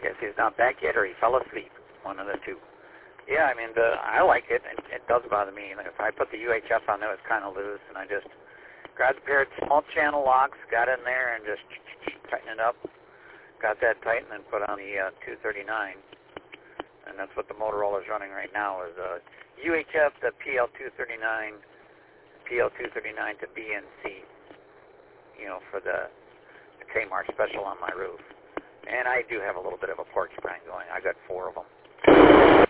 guess he's not back yet, or he fell asleep. One of the two. Yeah, I mean, I like it. It does bother me. Like if I put the UHF on there, it's kind of loose, and I just grabbed a pair of small channel locks, got in there, and just tighten it up. Got that tight, and then put on the 239. And that's what the Motorola is running right now is UHF to PL239, PL239 to BNC, for the Kmart special on my roof. And I do have a little bit of a porcupine going. I got 4 of them.